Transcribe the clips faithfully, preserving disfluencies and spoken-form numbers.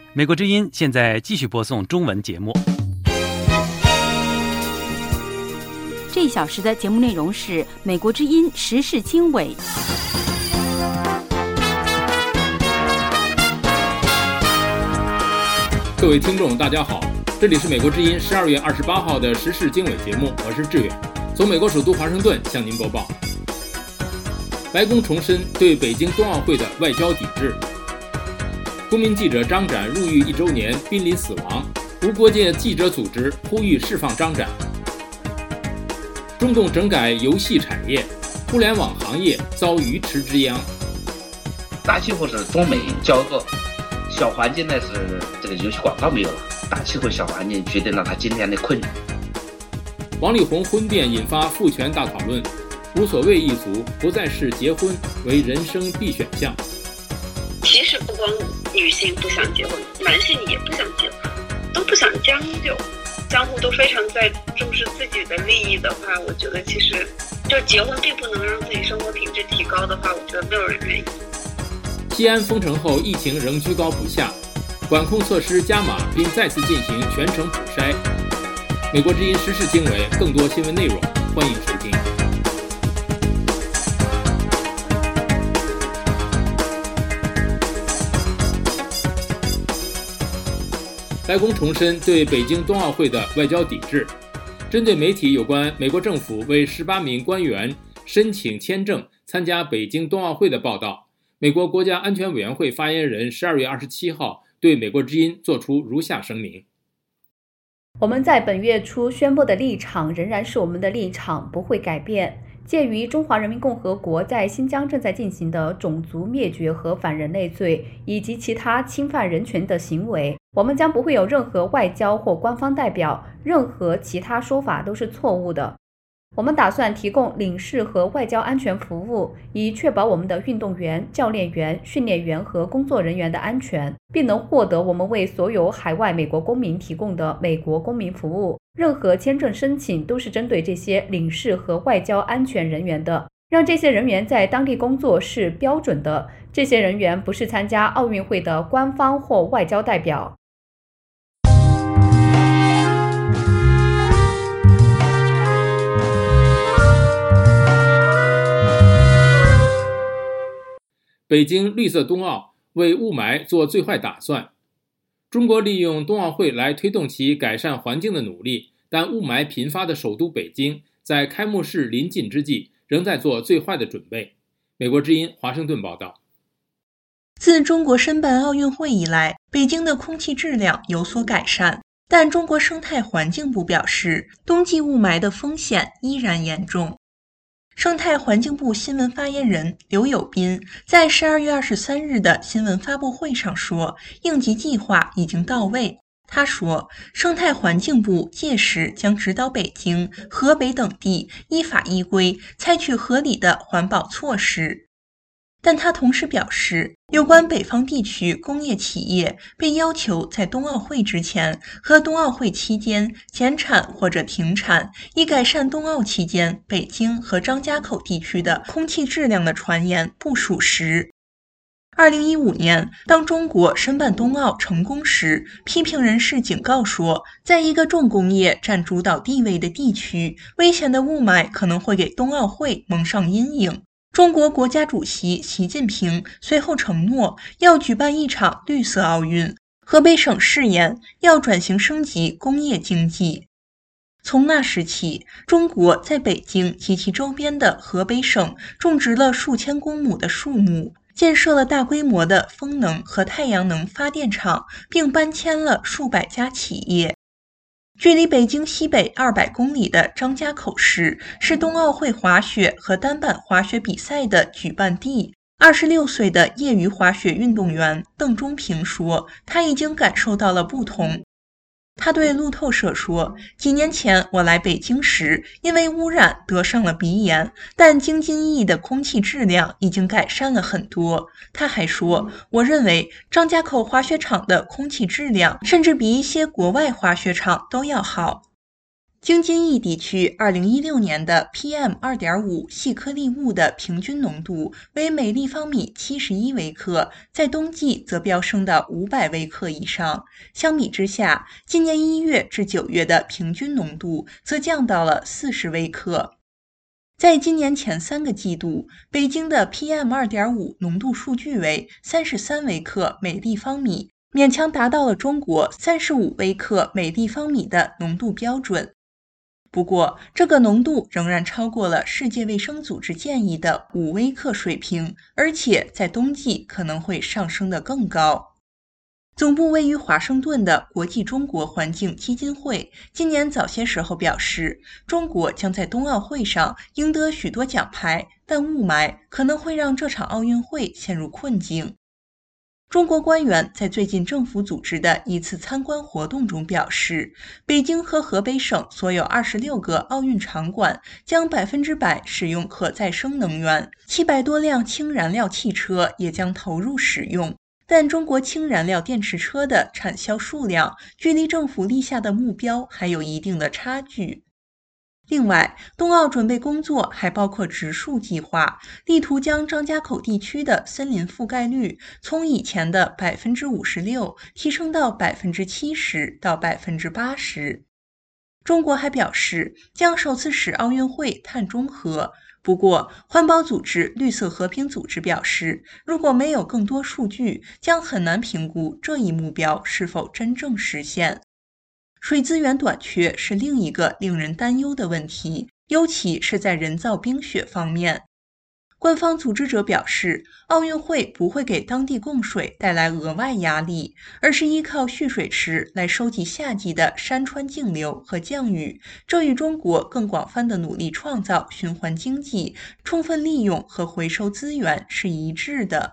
美国之音现在继续播送中文节目。 这一小时的节目内容是美国之音时事经纬。 各位听众大家好，这里是美国之音十二月二十八号的时事经纬节目，我是志远，从美国首都华盛顿向您播报。白宫重申对北京冬奥会的外交抵制。公民记者张展入狱一周年，濒临死亡，无国界记者组织呼吁释放张展。中共整改游戏产业，互联网行业遭鱼池之殃。 大气候是中美交恶，小环境呢是这个游戏广告没有了，大气候小环境决定了他今天的困局。 王力宏婚变引发父权大讨论，无所谓一族不再视结婚为人生必选项。 其实不光女性不想结婚，男性也不想结婚，都不想将就，相互都非常在重视自己的利益的话，我觉得其实就结婚并不能让自己生活品质提高的话，我觉得没有人愿意。 西安封城后，疫情仍居高不下，管控措施加码，并再次进行全程普筛。美国之音时事经纬，更多新闻内容，欢迎收听。白宫重申对北京冬奥会的外交抵制。针对媒体有关美国政府为十八名官员申请签证参加北京冬奥会的报道，美国国家安全委员会发言人十二月二十七号对美国之音作出如下声明： 我们在本月初宣布的立场仍然是我们的立场，不会改变。鉴于中华人民共和国在新疆正在进行的种族灭绝和反人类罪以及其他侵犯人权的行为，我们将不会有任何外交或官方代表，任何其他说法都是错误的。我们打算提供领事和外交安全服务，以确保我们的运动员、教练员、训练员和工作人员的安全，并能获得我们为所有海外美国公民提供的美国公民服务。任何签证申请都是针对这些领事和外交安全人员的，让这些人员在当地工作是标准的。这些人员不是参加奥运会的官方或外交代表。 北京绿色冬奥为雾霾做最坏打算。中国利用冬奥会来推动其改善环境的努力，但雾霾频发的首都北京在开幕式临近之际仍在做最坏的准备。美国之音华盛顿报道。 自中国申办奥运会以来，北京的空气质量有所改善，但中国生态环境部表示，冬季雾霾的风险依然严重。生态环境部新闻发言人刘友斌在十二月二十三日的新闻发布会上说，应急计划已经到位。他说，生态环境部届时将指导北京、河北等地依法依规采取合理的环保措施。但他同时表示，有关北方地区工业企业被要求在冬奥会之前和冬奥会期间减产或者停产，以改善冬奥期间北京和张家口地区的空气质量的传言不属实。二零一五年，当中国申办冬奥成功时，批评人士警告说，在一个重工业占主导地位的地区，危险的雾霾可能会给冬奥会蒙上阴影。中国国家主席习近平随后承诺要举办一场绿色奥运。河北省誓言要转型升级工业经济。从那时起，中国在北京及其周边的河北省种植了数千公亩的树木，建设了大规模的风能和太阳能发电厂，并搬迁了数百家企业。距离北京西北二百公里的张家口市是冬奥会滑雪和单板滑雪比赛的举办地。二十六岁的业余滑雪运动员邓中平说，他已经感受到了不同。他对路透社说，几年前我来北京时因为污染得上了鼻炎，但京津冀的空气质量已经改善了很多。他还说，我认为张家口滑雪场的空气质量甚至比一些国外滑雪场都要好。 京津冀地区二零一六年的 P M 二点五 细颗粒物的平均浓度为每立方米七十一微克，在冬季则飙升到五百微克以上。相比之下，今年一月至九月的平均浓度则降到了四十微克。在今年前三个季度，北京的 P M 二点五 浓度数据为三十三微克每立方米，勉强达到了中国三十五微克每立方米的浓度标准。不过，这个浓度仍然超过了世界卫生组织建议的五微克水平，而且在冬季可能会上升得更高。总部位于华盛顿的国际中国环境基金会今年早些时候表示，中国将在冬奥会上赢得许多奖牌，但雾霾可能会让这场奥运会陷入困境。中国官员在最近政府组织的一次参观活动中表示，北京和河北省所有二十六个奥运场馆将百分之百使用可再生能源，七百多辆氢燃料汽车也将投入使用。但中国氢燃料电池车的产销数量距离政府立下的目标还有一定的差距。另外，冬奥准备工作还包括植树计划，力图将张家口地区的森林覆盖率从以前的 百分之五十六 提升到 百分之七十 到 百分之八十。中国还表示将首次使奥运会碳中和。不过，环保组织绿色和平组织表示，如果没有更多数据，将很难评估这一目标是否真正实现。水资源短缺是另一个令人担忧的问题，尤其是在人造冰雪方面。官方组织者表示，奥运会不会给当地供水带来额外压力，而是依靠蓄水池来收集夏季的山川径流和降雨，这与中国更广泛的努力创造循环经济、充分利用和回收资源是一致的。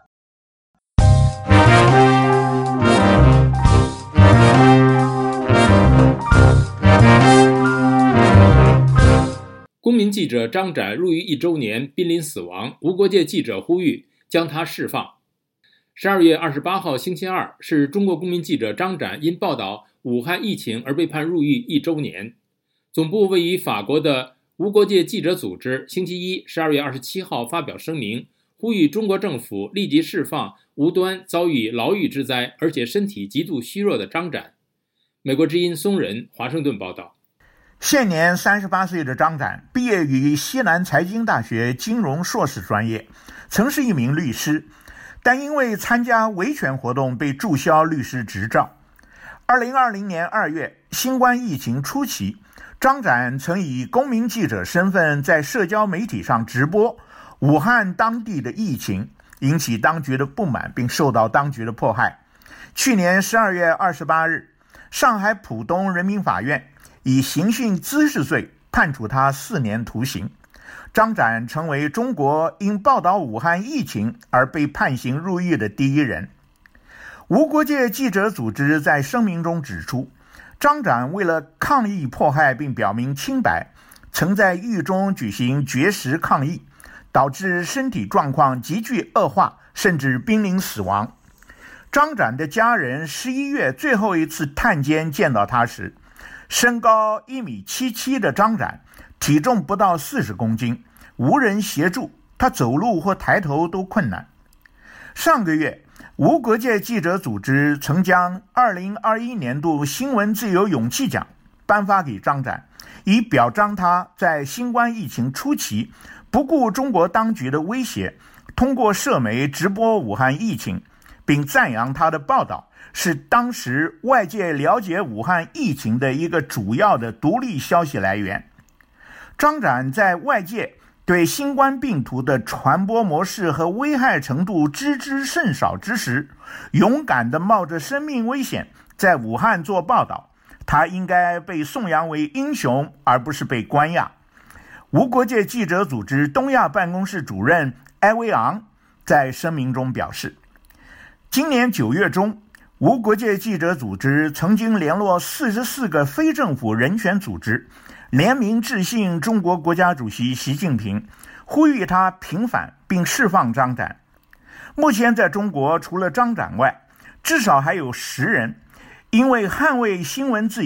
公民记者张展入狱一周年，濒临死亡，无国界记者呼吁将他释放。十二月二十八号星期二是中国公民记者张展因报道武汉疫情而被判入狱一周年。总部位于法国的无国界记者组织星期一十二月二十七号发表声明，呼吁中国政府立即释放无端遭遇牢狱之灾而且身体极度虚弱的张展。美国之音松仁华盛顿报道。 现年三十八岁的张展毕业于西南财经大学金融硕士专业，曾是一名律师，但因为参加维权活动被注销律师执照。二零二零年二月，新冠疫情初期，张展曾以公民记者身份在社交媒体上直播武汉当地的疫情，引起当局的不满，并受到当局的迫害。去年十二月二十八日，上海浦东人民法院以刑讯滋事罪判处他四年徒刑。张展成为中国因报道武汉疫情而被判刑入狱的第一人。无国界记者组织在声明中指出，张展为了抗议迫害并表明清白，曾在狱中举行绝食抗议，导致身体状况急剧恶化，甚至濒临死亡。张展的家人十一月最后一次探监见到他时，身高一米七七的张展体重不到四十公斤，无人协助，他走路或抬头都困难。上个月，无国界记者组织曾将二零二一年度新闻自由勇气奖颁发给张展，以表彰他在新冠疫情初期不顾中国当局的威胁，通过社媒直播武汉疫情，并赞扬他的报道是当时外界了解武汉疫情的一个主要的独立消息来源。张展在外界对新冠病毒的传播模式和危害程度知之甚少之时，勇敢地冒着生命危险在武汉做报道，他应该被颂扬为英雄，而不是被关押。无国界记者组织东亚办公室主任埃维昂在声明中表示，今年九月中，无国界记者组织曾经联络四十四个非政府人权组织，联名致信中国国家主席习近平，呼吁他平反并释放张展。目前在中国，除了张展外，至少还有十人因为捍卫新闻自由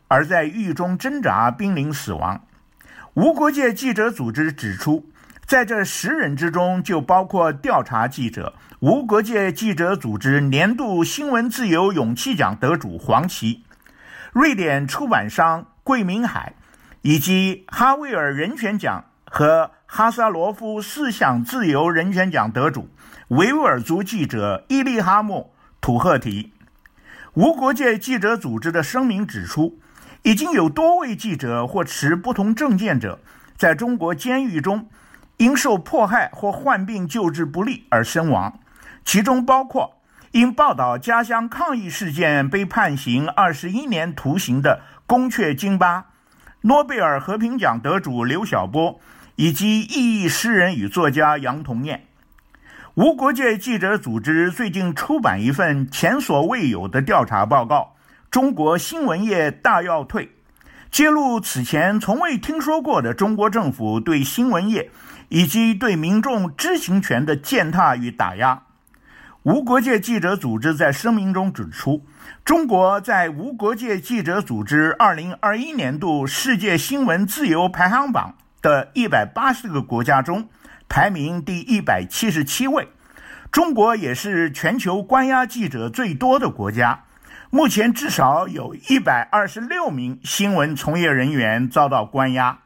而在狱中挣扎，濒临死亡。无国界记者组织指出，在这十人之中就包括调查记者、无国界记者组织年度新闻自由勇气奖得主黄琦、瑞典出版商桂明海，以及哈维尔人权奖和哈萨罗夫思想自由人权奖得主维吾尔族记者伊利哈木·土赫提。无国界记者组织的声明指出，已经有多位记者或持不同政见者在中国监狱中因受迫害或患病救治不力而身亡，其中包括因报道家乡抗议事件被判刑二十一年徒刑的宫阙京巴、诺贝尔和平奖得主刘晓波以及异议诗人与作家杨同彦。无国界记者组织最近出版一份前所未有的调查报告《中国新闻业大要退》，揭露此前从未听说过的中国政府对新闻业以及对民众知情权的践踏与打压。无国界记者组织在声明中指出，中国在无国界记者组织二零二一年度世界新闻自由排行榜的一百八十个国家中排名第一百七十七位，中国也是全球关押记者最多的国家，目前至少有一百二十六名新闻从业人员遭到关押。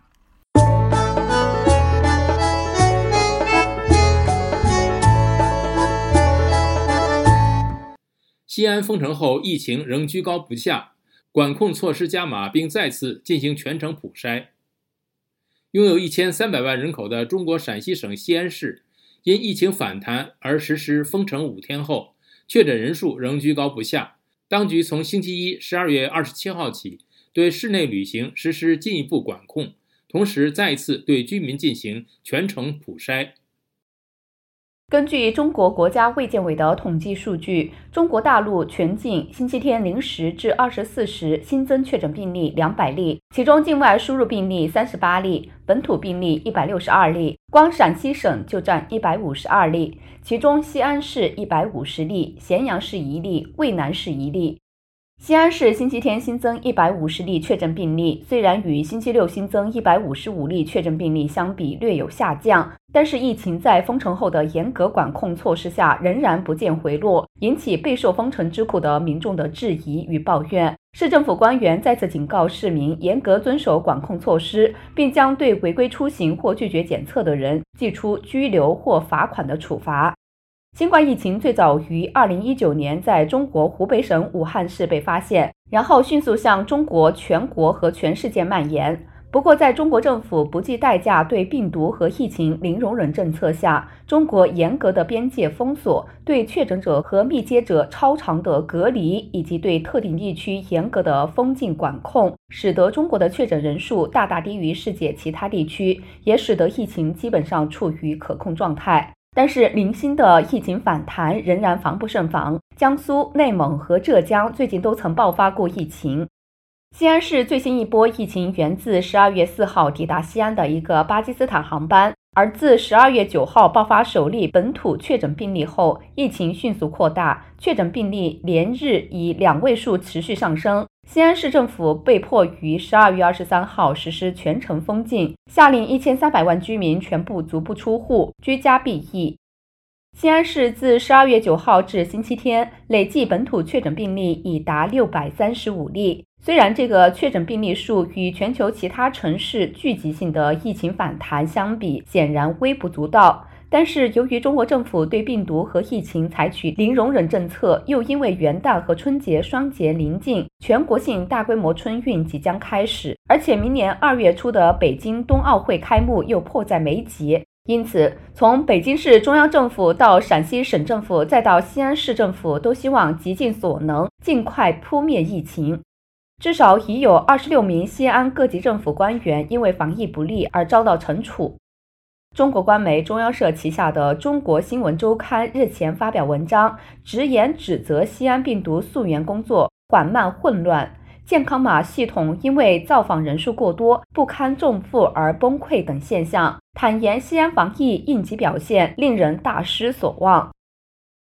西安封城后，疫情仍居高不下，管控措施加码，并再次进行全城普筛。拥有一千三百万人口的中国陕西省西安市，因疫情反弹而实施封城五天后，确诊人数仍居高不下。当局从星期一十二月二十七号起，对室内旅行实施进一步管控，同时再次对居民进行全程普筛。 根据中国国家卫健委的统计数据，中国大陆全境星期天零时至二十四时新增确诊病例两百例，其中境外输入病例三十八例，本土病例一百六十二例，光陕西省就占一百五十二例，其中西安市一百五十例，咸阳市一例，渭南市一例。西安市星期天新增一百五十例确诊病例，虽然与星期六新增一百五十五例确诊病例相比略有下降，但是疫情在封城后的严格管控措施下仍然不见回落，引起备受封城之苦的民众的质疑与抱怨。市政府官员再次警告市民严格遵守管控措施，并将对违规出行或拒绝检测的人祭出拘留或罚款的处罚。新冠疫情最早于二零一九年在中国湖北省武汉市被发现，然后迅速向中国全国和全世界蔓延。不过在中国政府不计代价对病毒和疫情零容忍政策下，中国严格的边界封锁、对确诊者和密接者超长的隔离以及对特定地区严格的封禁管控，使得中国的确诊人数大大低于世界其他地区，也使得疫情基本上处于可控状态。但是零星的疫情反弹仍然防不胜防，江苏、内蒙和浙江最近都曾爆发过疫情。西安市最新一波疫情源自十二月四号抵达西安的一个巴基斯坦航班，而自十二月九号爆发首例本土确诊病例后，疫情迅速扩大，确诊病例连日以两位数持续上升。西安市政府被迫于十二月二十三号实施全城封禁，下令一千三百万居民全部足不出户，居家避疫。西安市自十二月九号至星期天累计本土确诊病例已达六百三十五例。虽然这个确诊病例数与全球其他城市聚集性的疫情反弹相比显然微不足道，但是由于中国政府对病毒和疫情采取零容忍政策，又因为元旦和春节双节临近，全国性大规模春运即将开始，而且明年二月初的北京冬奥会开幕又迫在眉睫，因此从北京市中央政府到陕西省政府再到西安市政府都希望极尽所能尽快扑灭疫情。至少已有二十六名西安各级政府官员因为防疫不力而遭到惩处。中国官媒中央社旗下的中国新闻周刊日前发表文章，直言指责西安病毒溯源工作缓慢混乱，健康码系统因为造访人数过多不堪重负而崩溃等现象，坦言西安防疫应急表现令人大失所望。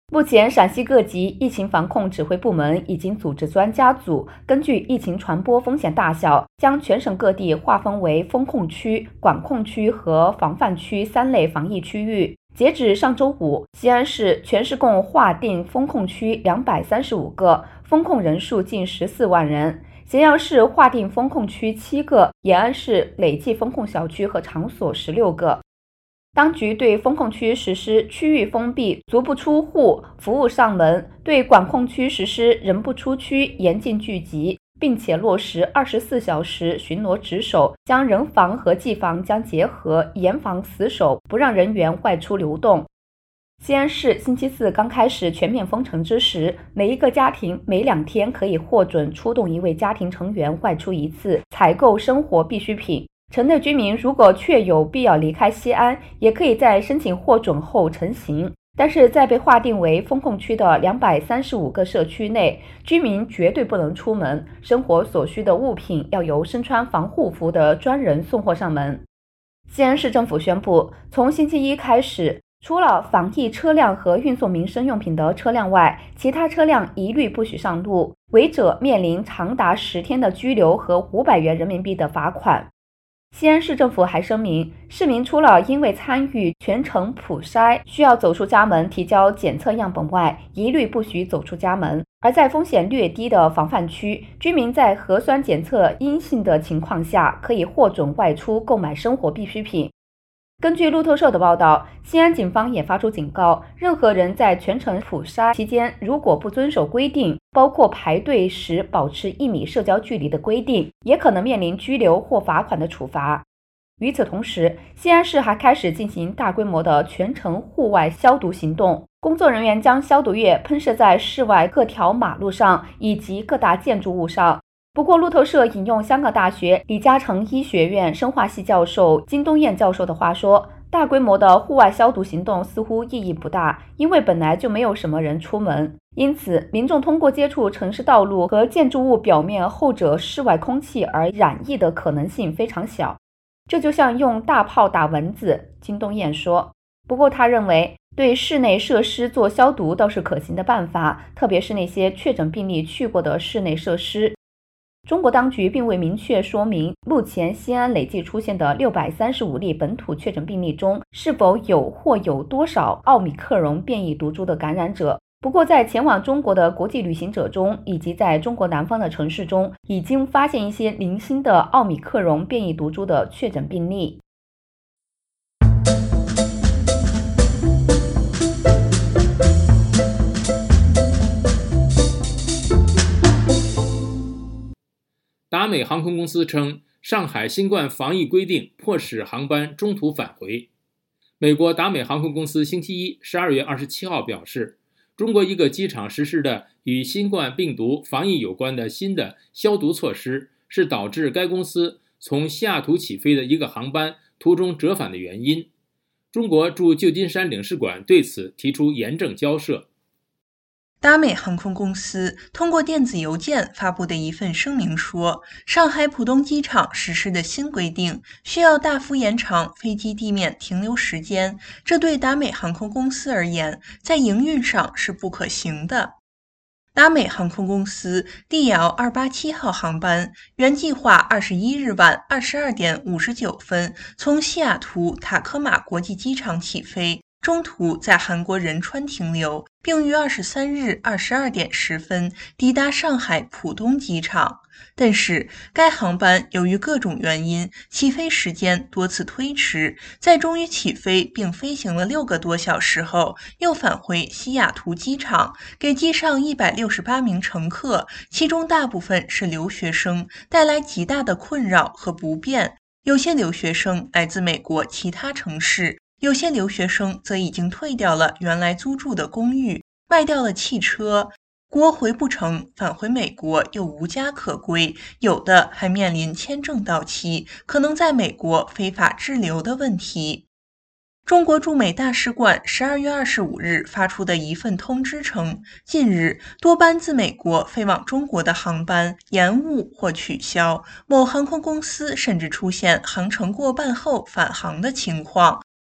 目前，陕西各级疫情防控指挥部门已经组织专家组，根据疫情传播风险大小，将全省各地划分为封控区、管控区和防范区三类防疫区域。截止上周五，西安市全市共划定封控区两百三十五个，封控人数近十四万人。咸阳市划定封控区七个，延安市累计封控小区和场所十六个。当局对封控区实施区域封闭、足不出户、服务上门，对管控区实施人不出区、严禁聚集，并且落实二十四小时巡逻值守，将人防和技防相结合，严防死守，不让人员外出流动。西安市星期四刚开始全面封城之时，每一个家庭每两天可以获准出动一位家庭成员外出一次，采购生活必需品。城内居民如果确有必要离开西安，也可以在申请获准后成行。但是在被划定为封控区的两百三十五个社区内，居民绝对不能出门，生活所需的物品要由身穿防护服的专人送货上门。西安市政府宣布，从星期一开始，除了防疫车辆和运送民生用品的车辆外，其他车辆一律不许上路，违者面临长达十天的拘留和五百元人民币的罚款。西安市政府还声明，市民除了因为参与全程普筛需要走出家门提交检测样本外，一律不许走出家门。而在风险略低的防范区，居民在核酸检测阴性的情况下，可以获准外出购买生活必需品。根据路透社的报道，西安警方也发出警告，任何人在全程普筛期间如果不遵守规定，包括排队时保持一米社交距离的规定，也可能面临拘留或罚款的处罚。与此同时，西安市还开始进行大规模的全程户外消毒行动，工作人员将消毒液喷射在市外各条马路上以及各大建筑物上。不过，路透社引用香港大学李嘉诚医学院生化系教授金东彦教授的话说，大规模的户外消毒行动似乎意义不大，因为本来就没有什么人出门，因此民众通过接触城市道路和建筑物表面后者室外空气而染疫的可能性非常小。这就像用大炮打蚊子，金东彦说。不过他认为，对室内设施做消毒倒是可行的办法，特别是那些确诊病例去过的室内设施。中国当局并未明确说明，目前西安累计出现的六百三十五例本土确诊病例中，是否有或有多少奥米克戎变异毒株的感染者。不过，在前往中国的国际旅行者中，以及在中国南方的城市中，已经发现一些零星的奥米克戎变异毒株的确诊病例。 达美航空公司称，上海新冠防疫规定迫使航班中途返回。美国达美航空公司星期一十二月二十七号表示，中国一个机场实施的与新冠病毒防疫有关的新的消毒措施，是导致该公司从西雅图起飞的一个航班途中折返的原因。中国驻旧金山领事馆对此提出严正交涉。 达美航空公司通过电子邮件发布的一份声明说，上海浦东机场实施的新规定需要大幅延长飞机地面停留时间，这对达美航空公司而言，在营运上是不可行的。达美航空公司 D L 二八七号航班原计划二十一日晚二十二点五十九分从西雅图塔科马国际机场起飞，中途在韩国仁川停留，并于二十三日二十二点十分抵达上海浦东机场。但是该航班由于各种原因，起飞时间多次推迟，在终于起飞并飞行了六个多小时后，又返回西雅图机场，给机上一百六十八名乘客，其中大部分是留学生，带来极大的困扰和不便。有些留学生来自美国其他城市，有些留学生则已经退掉了原来租住的公寓，卖掉了汽车，国回不成，返回美国又无家可归，有的还面临签证到期，可能在美国非法滞留的问题。中国驻美大使馆十二月二十五日发出的一份通知称，近日多班自美国飞往中国的航班延误或取消，某航空公司甚至出现航程过半后返航的情况。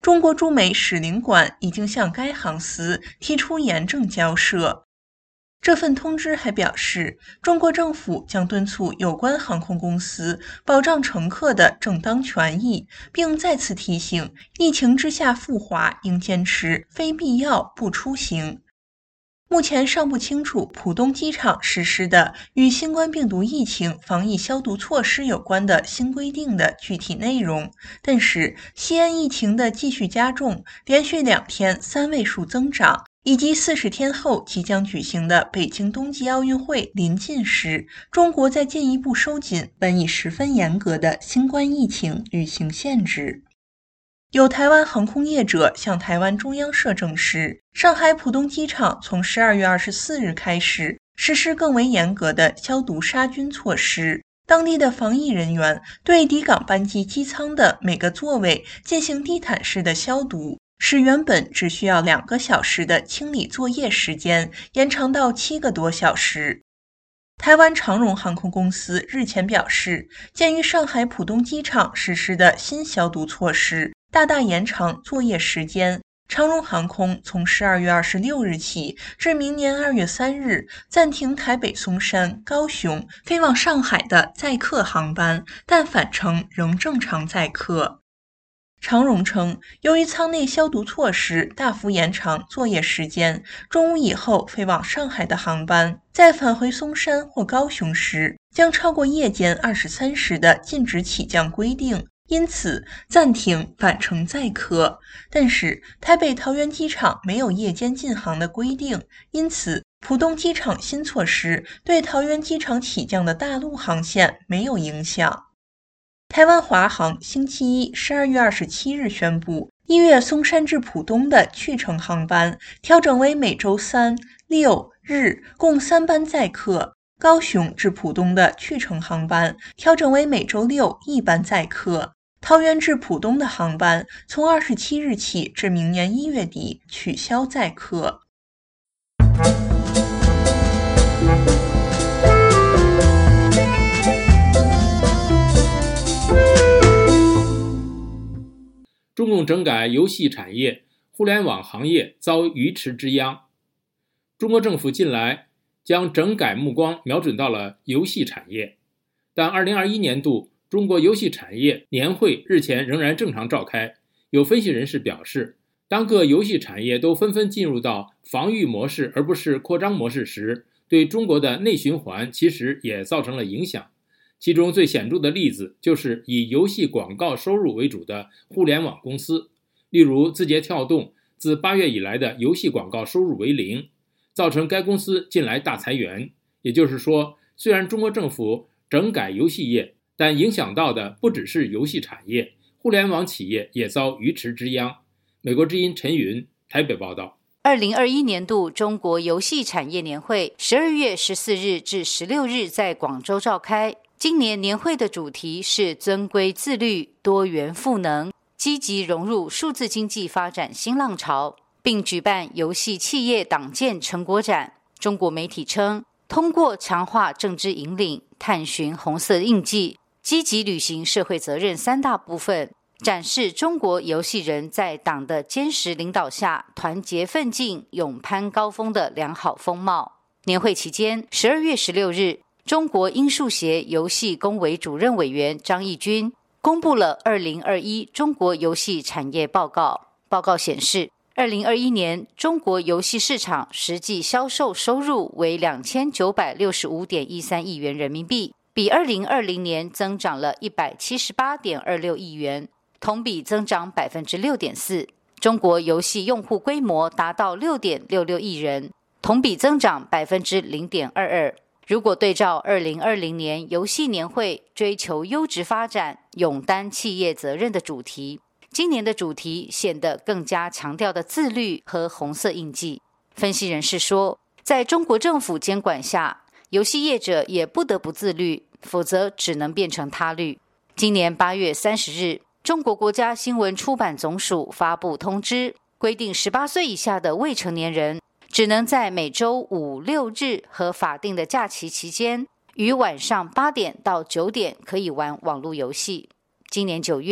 中国驻美使领馆已经向该航司提出严正交涉。这份通知还表示，中国政府将敦促有关航空公司保障乘客的正当权益，并再次提醒疫情之下赴华应坚持非必要不出行。目前尚不清楚浦东机场实施的与新冠病毒疫情防疫消毒措施有关的新规定的具体内容，但是西安疫情的继续加重，连续两天三位数增长，以及四十天后即将举行的北京冬季奥运会临近时，中国在进一步收紧本已十分严格的新冠疫情旅行限制。有台湾航空业者向台湾中央社证实，上海浦东机场从十二月二十四日开始实施更为严格的消毒杀菌措施，当地的防疫人员对抵港班机机舱的每个座位进行地毯式的消毒，使原本只需要两个小时的清理作业时间延长到七个多小时。台湾长荣航空公司日前表示，鉴于上海浦东机场实施的新消毒措施大大延长作业时间，长荣航空从十二月二十六日起至明年二月三日暂停台北松山、高雄飞往上海的载客航班，但返程仍正常载客。长荣称，由于舱内消毒措施大幅延长作业时间，中午以后飞往上海的航班在返回松山或高雄时将超过夜间二十三时的禁止起降规定，因此暂停返程载客。但是台北桃园机场没有夜间禁航的规定，因此浦东机场新措施对桃园机场起降的大陆航线没有影响。台湾华航星期一十二月二十七日宣布，一月松山至浦东的去程航班调整为每周三、六日共三班载客，高雄至浦东的去程航班调整为每周六一班载客，桃园至浦东的航班从二十七日起至明年一月底取消载客。 中共整改游戏产业，互联网行业遭鱼池之殃。中国政府近来将整改目光瞄准到了游戏产业，但二零二一年度中国游戏产业年会日前仍然正常召开。有分析人士表示，当各游戏产业都纷纷进入到防御模式而不是扩张模式时，对中国的内循环其实也造成了影响。其中最显著的例子就是以游戏广告收入为主的互联网公司，例如字节跳动自八月以来的游戏广告收入为零，造成该公司近来大裁员。也就是说，虽然中国政府整改游戏业，但影响到的不只是游戏产业，互联网企业也遭鱼池之殃。美国之音陈云台北报道。 二零二一年度中国游戏产业年会十二月十四日至十六日在广州召开。今年年会的主题是尊规自律、多元赋能，积极融入数字经济发展新浪潮，并举办游戏企业党建成果展。中国媒体称，通过强化政治引领、探寻红色印记、积极履行社会责任三大部分，展示中国游戏人在党的坚实领导下团结奋进、勇攀高峰的良好风貌。年会期间，十二月十六日，中国英数协游戏工委主任委员张义军公布了二零二一中国游戏产业报告。报告显示，二零二一年中国游戏市场实际销售收入为两千九百六十五点一三亿元人民币，比二零二零年增长了一百七十八点二六亿元，同比增长 百分之六点四。 中国游戏用户规模达到 六点六六亿人，同比增长 百分之零点二二。如果对照二零二零年游戏年会追求优质发展、勇担企业责任的主题，今年的主题显得更加强调的自律和红色印记。分析人士说，在中国政府监管下，游戏业者也不得不自律，否则只能变成他律。今年八月三十日，中国国家新闻出版总署发布通知，规定十八岁以下的未成年人只能在每周五六日和法定的假期期间，于晚上八点到九点可以玩网络游戏。今年九月，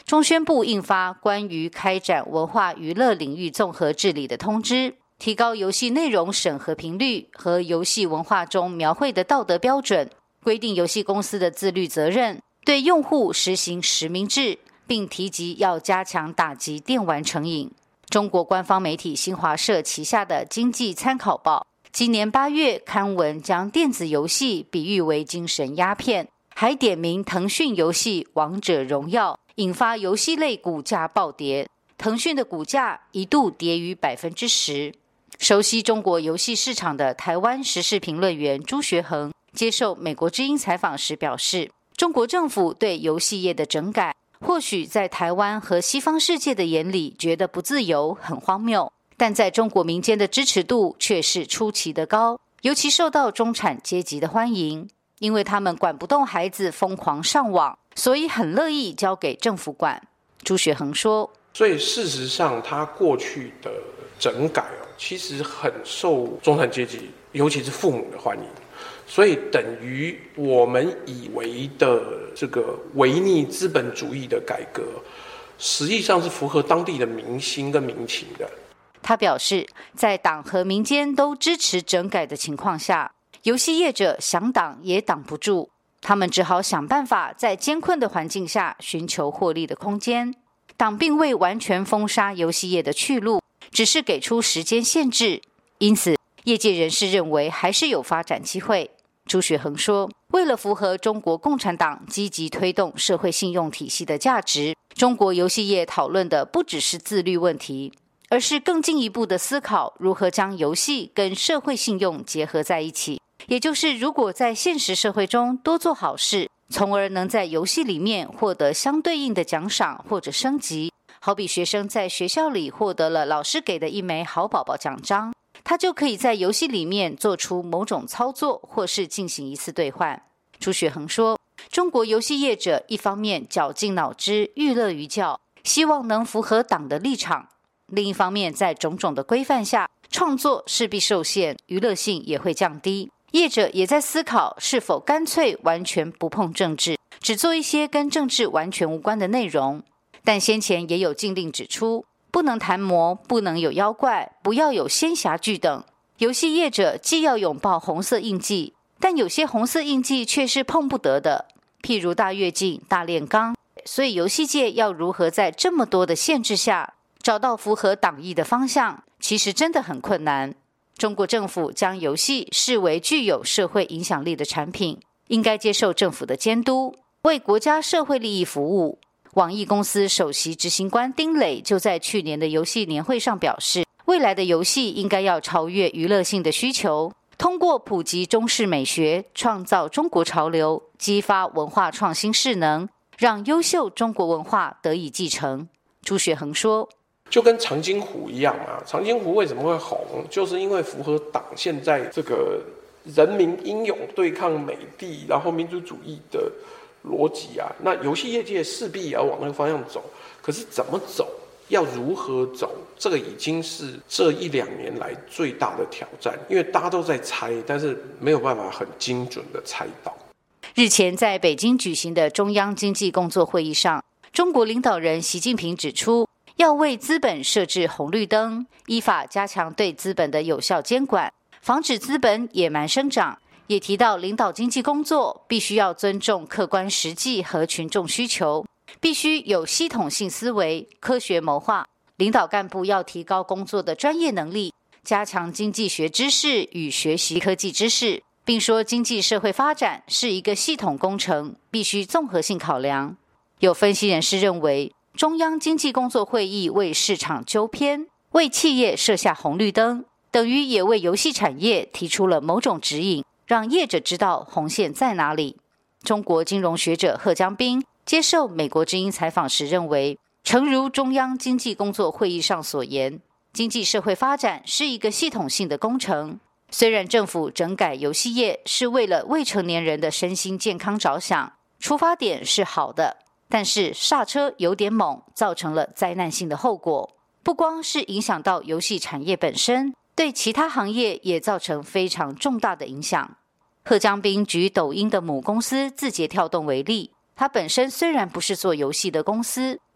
中宣部印发关于开展文化娱乐领域综合治理的通知，提高游戏内容审核频率和游戏文化中描绘的道德标准，规定游戏公司的自律责任，对用户实行实名制，并提及要加强打击电玩成瘾。中国官方媒体新华社旗下的经济参考报今年八月刊文将电子游戏比喻为精神鸦片，还点名腾讯游戏《王者荣耀》引发游戏类股价暴跌，腾讯的股价一度跌逾百分之十。熟悉中国游戏市场的台湾时事评论员朱学恒接受美国之音采访时表示，中国政府对游戏业的整改，或许在台湾和西方世界的眼里觉得不自由，很荒谬，但在中国民间的支持度却是出奇的高，尤其受到中产阶级的欢迎，因为他们管不动孩子疯狂上网，所以很乐意交给政府管。朱学恒说， 所以事实上他过去的整改其实很受中产阶级尤其是父母的欢迎，所以等于我们以为的这个违逆资本主义的改革，实际上是符合当地的民心跟民情的。 他表示，在党和民间都支持整改的情况下，游戏业者想挡也挡不住，他们只好想办法在艰困的环境下寻求获利的空间。党并未完全封杀游戏业的去路，只是给出时间限制，因此业界人士认为还是有发展机会。朱学恒说，为了符合中国共产党积极推动社会信用体系的价值，中国游戏业讨论的不只是自律问题，而是更进一步的思考如何将游戏跟社会信用结合在一起，也就是如果在现实社会中多做好事，从而能在游戏里面获得相对应的奖赏或者升级，好比学生在学校里获得了老师给的一枚好宝宝奖章，他就可以在游戏里面做出某种操作或是进行一次兑换。朱学恒说，中国游戏业者一方面绞尽脑汁寓乐于教，希望能符合党的立场，另一方面在种种的规范下，创作势必受限，娱乐性也会降低。业者也在思考是否干脆完全不碰政治，只做一些跟政治完全无关的内容。但先前也有禁令指出，不能谈魔，不能有妖怪，不要有仙侠剧等。游戏业者既要拥抱红色印记，但有些红色印记却是碰不得的，譬如大跃进、大炼钢。所以游戏界要如何在这么多的限制下找到符合党意的方向，其实真的很困难。中国政府将游戏视为具有社会影响力的产品，应该接受政府的监督，为国家社会利益服务。网易公司首席执行官丁磊就在去年的游戏年会上表示，未来的游戏应该要超越娱乐性的需求，通过普及中式美学，创造中国潮流，激发文化创新势能，让优秀中国文化得以继承。朱学恒说， 就跟长津湖一样啊，长津湖为什么会红，就是因为符合党现在这个人民英勇对抗美帝然后民族主义的逻辑啊，那游戏业界势必也要往那个方向走，可是怎么走，要如何走，这个已经是这一两年来最大的挑战，因为大家都在猜，但是没有办法很精准的猜到。 日前在北京举行的中央经济工作会议上，中国领导人习近平指出，要为资本设置红绿灯，依法加强对资本的有效监管，防止资本野蛮生长。也提到领导经济工作必须要尊重客观实际和群众需求，必须有系统性思维，科学谋划。领导干部要提高工作的专业能力，加强经济学知识与学习科技知识，并说经济社会发展是一个系统工程，必须综合性考量。有分析人士认为，中央经济工作会议为市场纠偏，为企业设下红绿灯，等于也为游戏产业提出了某种指引，让业者知道红线在哪里。中国金融学者贺江斌接受美国之音采访时认为，诚如中央经济工作会议上所言，经济社会发展是一个系统性的工程。虽然政府整改游戏业是为了未成年人的身心健康着想，出发点是好的，但是刹车有点猛，造成了灾难性的后果。不光是影响到游戏产业本身，对其他行业也造成非常重大的影响。贺江斌举抖音的母公司字节跳动为例，它本身虽然不是做游戏的公司，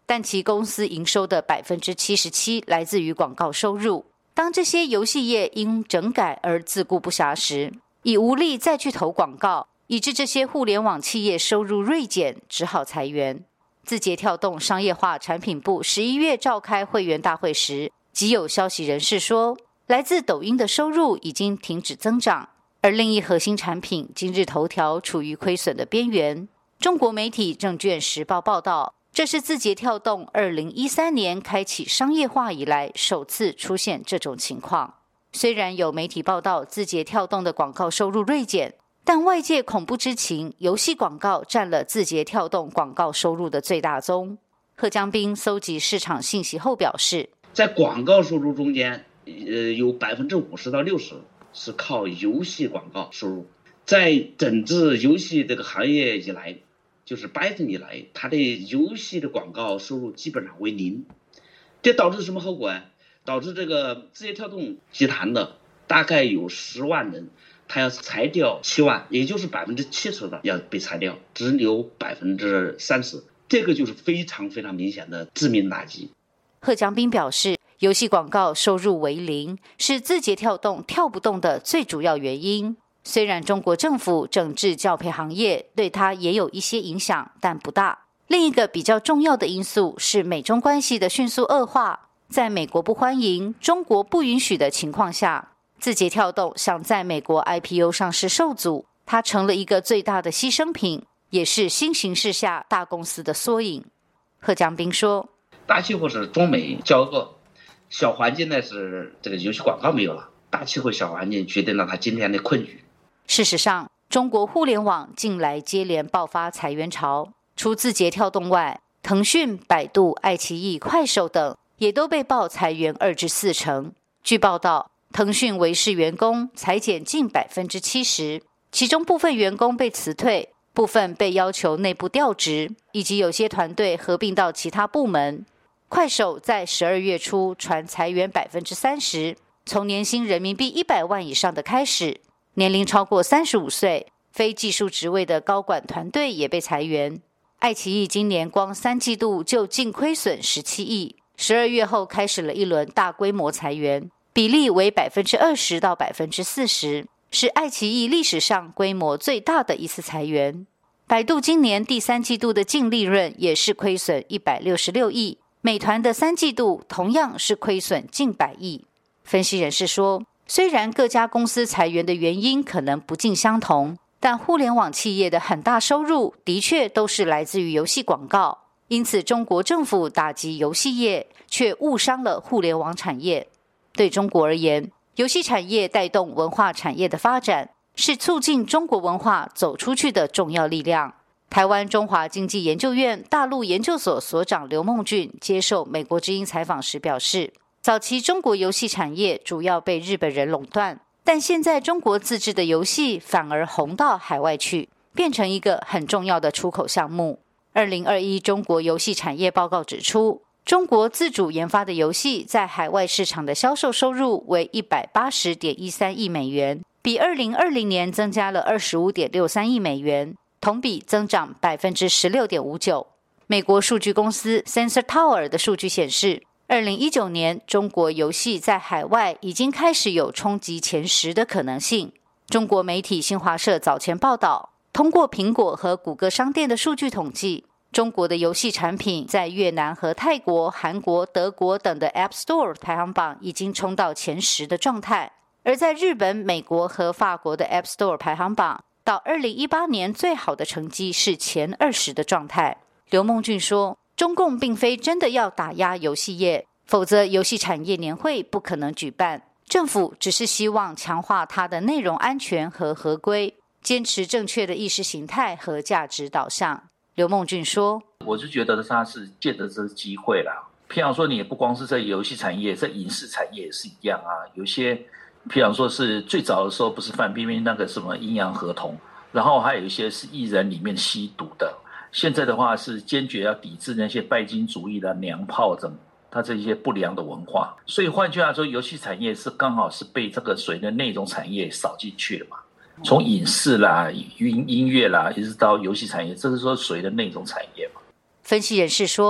但其公司营收的 百分之七十七 来自于广告收入。当这些游戏业因整改而自顾不暇时，已无力再去投广告，以致这些互联网企业收入锐减，只好裁员。字节跳动商业化产品部十一月召开会员大会时，即有消息人士说，来自抖音的收入已经停止增长，而另一核心产品今日头条处于亏损的边缘。中国媒体证券时报报道，这是字节跳动二零一三年开启商业化以来首次出现这种情况。虽然有媒体报道字节跳动的广告收入锐减，但外界恐不知情，游戏广告占了字节跳动广告收入的最大宗。贺江斌搜集市场信息后表示， 在广告收入中间，呃，有 百分之五十到六十 是靠游戏广告收入。在整治游戏这个行业以来，就是拜登以来，它的游戏的广告收入基本上为零。这导致什么后果啊？导致这个字节跳动集团的大概有十万人，他要裁掉七万，也就是百分之七十的要被裁掉，只留百分之三十，这个就是非常非常明显的致命打击。 贺江斌表示，游戏广告收入为零是字节跳动跳不动的最主要原因。虽然中国政府整治教培行业对它也有一些影响，但不大。另一个比较重要的因素是美中关系的迅速恶化。在美国不欢迎、中国不允许的情况下，字节跳动想在美国 I P O 上市受阻，它成了一个最大的牺牲品，也是新形势下大公司的缩影。贺江斌说， 大气候是中美交恶，小环境呢是这个游戏广告没有了，大气候小环境决定了它今天的困局。 事实上，中国互联网近来接连爆发裁员潮，除字节跳动外，腾讯、百度、爱奇艺、快手等也都被曝裁员二至四成。据报道，腾讯维视员工裁减近 百分之七十， 其中部分员工被辞退，部分被要求内部调职，以及有些团队合并到其他部门。快手在十二月初传裁员 百分之三十， 从年薪人民币一百万以上的开始，年龄超过三十五岁、非技术职位的高管团队也被裁员。爱奇艺今年光三季度就净亏损十七亿，十二月后开始了一轮大规模裁员，比例为 百分之二十 到 百分之四十， 是爱奇艺历史上规模最大的一次裁员。百度今年第三季度的净利润也是亏损一百六十六亿，美团的三季度同样是亏损近百亿。分析人士说，虽然各家公司裁员的原因可能不尽相同，但互联网企业的很大收入的确都是来自于游戏广告，因此中国政府打击游戏业，却误伤了互联网产业。对中国而言，游戏产业带动文化产业的发展，是促进中国文化走出去的重要力量。台湾中华经济研究院大陆研究所所长刘梦俊接受美国之音采访时表示，早期中国游戏产业主要被日本人垄断，但现在中国自制的游戏反而红到海外去，变成一个很重要的出口项目。二零二一中国游戏产业报告指出，中国自主研发的游戏在海外市场的销售收入为 一百八十点一三亿美元，比二零二零年增加了 二十五点六三亿美元，同比增长 百分之十六点五九。 美国数据公司 Sensor Tower 的数据显示，二零一九年中国游戏在海外已经开始有冲击前十的可能性。中国媒体新华社早前报道，通过苹果和谷歌商店的数据统计，中国的游戏产品在越南和泰国、韩国、德国等的 App Store 排行榜已经冲到前十的状态，而在日本、美国和法国的 App Store 排行榜，到二零一八年最好的成绩是前二十的状态。刘梦俊说，中共并非真的要打压游戏业，否则游戏产业年会不可能举办。政府只是希望强化它的内容安全和合规，坚持正确的意识形态和价值导向。刘梦俊说， 我就觉得他是借着这个机会啦，譬如说你也不光是在游戏产业，在影视产业也是一样啊。有些譬如说是最早的时候不是范冰冰那个什么阴阳合同，然后还有一些是艺人里面吸毒的，现在的话是坚决要抵制那些拜金主义的娘炮等它这些不良的文化。所以换句话说，游戏产业是刚好是被这个所谓的内容产业扫进去了嘛，从影视啦、音音乐啦，一直到游戏产业，这是说属于的内容产业嘛。 分析人士说，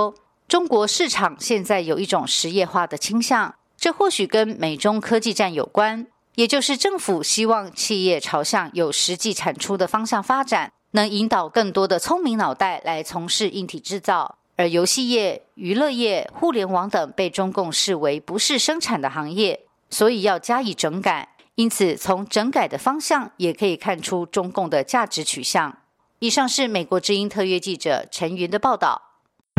中国市场现在有一种实业化的倾向，这或许跟美中科技战有关，也就是政府希望企业朝向有实际产出的方向发展，能引导更多的聪明脑袋来从事硬体制造。而游戏业、娱乐业、互联网等被中共视为不是生产的行业，所以要加以整改。因此从整改的方向也可以看出中共的价值取向。以上是美国之音特约记者陈云的报道。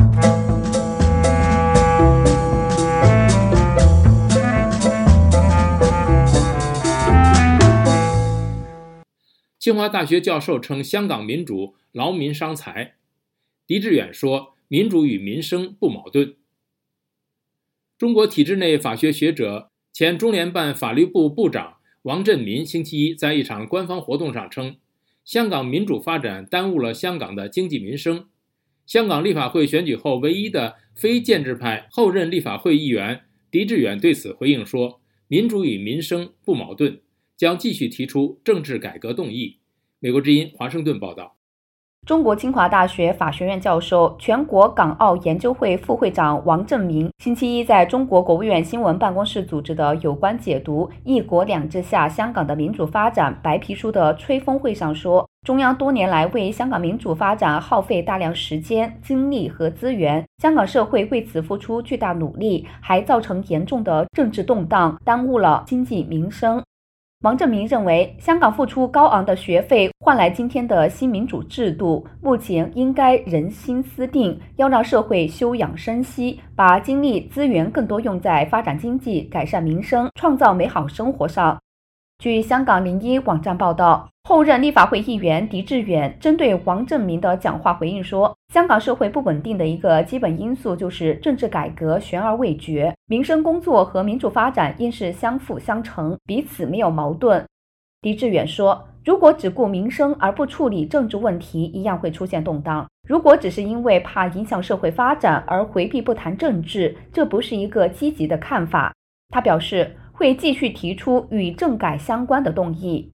清华大学教授称香港民主劳民伤财。狄志远说民主与民生不矛盾。中国体制内法学学者、前中联办法律部部长王振民星期一在一场官方活动上称，香港民主发展耽误了香港的经济民生。香港立法会选举后唯一的非建制派后任立法会议员狄志远对此回应说，民主与民生不矛盾，将继续提出政治改革动议。美国之音华盛顿报道。 中国清华大学法学院教授、全国港澳研究会副会长王振民星期一在中国国务院新闻办公室组织的有关解读《一国两制下香港的民主发展》白皮书的吹风会上说，中央多年来为香港民主发展耗费大量时间、精力和资源，香港社会为此付出巨大努力，还造成严重的政治动荡，耽误了经济民生。王振民认为，香港付出高昂的学费换来今天的新民主制度，目前应该人心思定，要让社会休养生息，把精力资源更多用在发展经济、改善民生、创造美好生活上。据香港零一网站报道，后任立法会议员狄志远针对王振民的讲话回应说，香港社会不稳定的一个基本因素就是政治改革悬而未决，民生工作和民主发展应是相辅相成，彼此没有矛盾。狄志远说，如果只顾民生而不处理政治问题，一样会出现动荡。如果只是因为怕影响社会发展而回避不谈政治，这不是一个积极的看法。他表示会继续提出与政改相关的动议。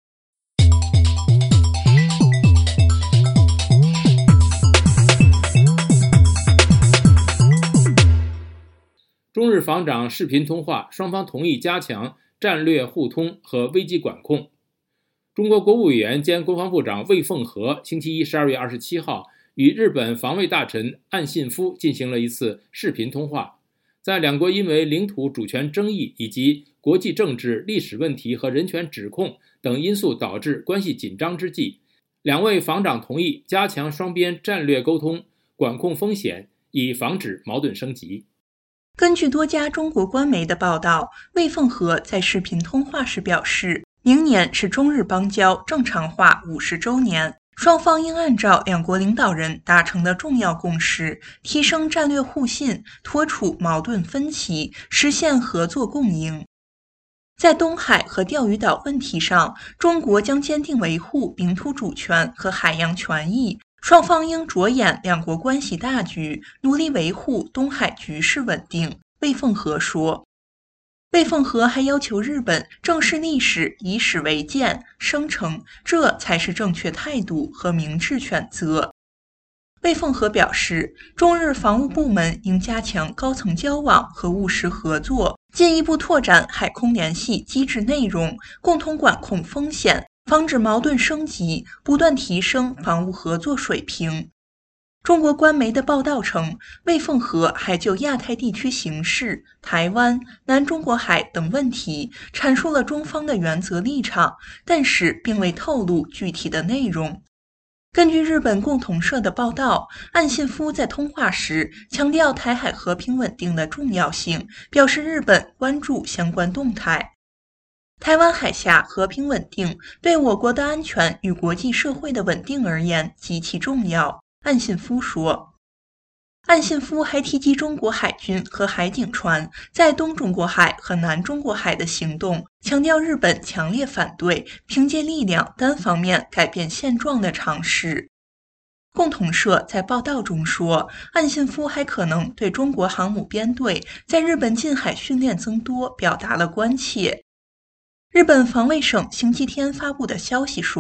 中日防长视频通话，双方同意加强战略互通和危机管控。中国国务委员兼国防部长魏凤和星期一十二月二十七号与日本防卫大臣岸信夫进行了一次视频通话。在两国因为领土主权争议以及国际政治、历史问题和人权指控等因素导致关系紧张之际，两位防长同意加强双边战略沟通，管控风险，以防止矛盾升级。 根据多家中国官媒的报道，魏凤和在视频通话时表示，明年是中日邦交正常化五十周年，双方应按照两国领导人达成的重要共识，提升战略互信，脱除矛盾分歧，实现合作共赢。在东海和钓鱼岛问题上，中国将坚定维护领土主权和海洋权益，双方应着眼两国关系大局，努力维护东海局势稳定。魏凤和说。魏凤和还要求日本正视历史，以史为鉴，声称这才是正确态度和明智选择。魏凤和表示，中日防务部门应加强高层交往和务实合作，进一步拓展海空联系机制内容，共同管控风险，防止矛盾升级，不断提升防务合作水平。中国官媒的报道称，魏凤和还就亚太地区形势、台湾、南中国海等问题阐述了中方的原则立场，但是并未透露具体的内容。根据日本共同社的报道，岸信夫在通话时强调台海和平稳定的重要性，表示日本关注相关动态。台湾海峡和平稳定对我国的安全与国际社会的稳定而言极其重要，岸信夫说。岸信夫还提及中国海军和海警船在东中国海和南中国海的行动，强调日本强烈反对凭借力量单方面改变现状的尝试。共同社在报道中说，岸信夫还可能对中国航母编队在日本近海训练增多表达了关切。日本防卫省星期天发布的消息说，